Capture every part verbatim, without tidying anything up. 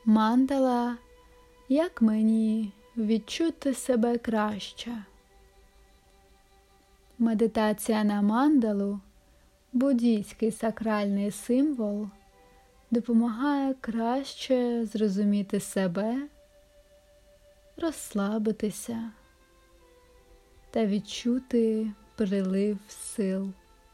Мандала «Як мені відчути себе краще». Медитація на мандалу, буддійський сакральний символ, допомагає краще зрозуміти себе, розслабитися та відчути прилив сил.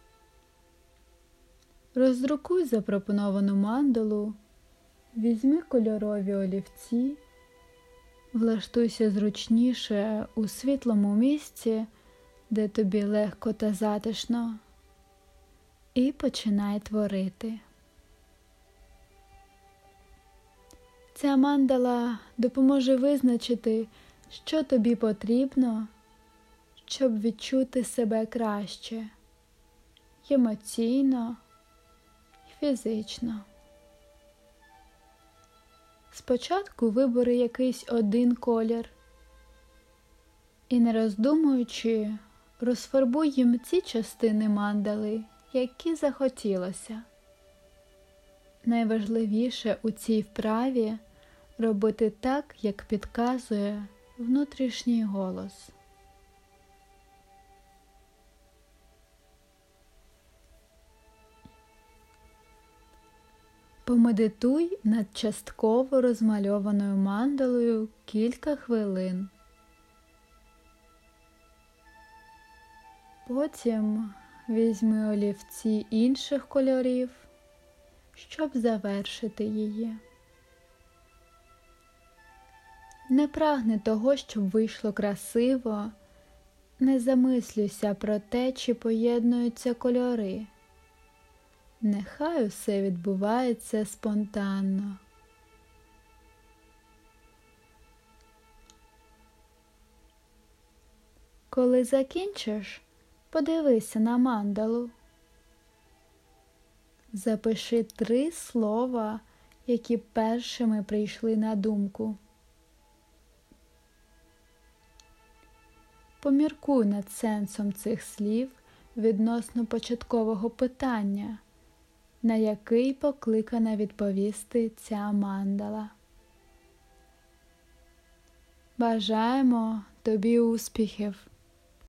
Роздрукуй запропоновану мандалу, візьми кольорові олівці, влаштуйся зручніше у світлому місці, де тобі легко та затишно, і починай творити. Ця мандала допоможе визначити, що тобі потрібно, щоб відчути себе краще, емоційно і фізично. Спочатку вибери якийсь один колір і, не роздумуючи, розфарбуй їм ці частини мандали, які захотілося. Найважливіше у цій вправі робити так, як підказує внутрішній голос. Помедитуй над частково розмальованою мандалою кілька хвилин. Потім візьми олівці інших кольорів, щоб завершити її. Не прагни того, щоб вийшло красиво, не замислюйся про те, чи поєднуються кольори. Нехай усе відбувається спонтанно. Коли закінчиш, подивися на мандалу. Запиши три слова, які першими прийшли на думку. Поміркуй над сенсом цих слів відносно початкового питання, на який покликана відповісти ця мандала. Бажаємо тобі успіхів!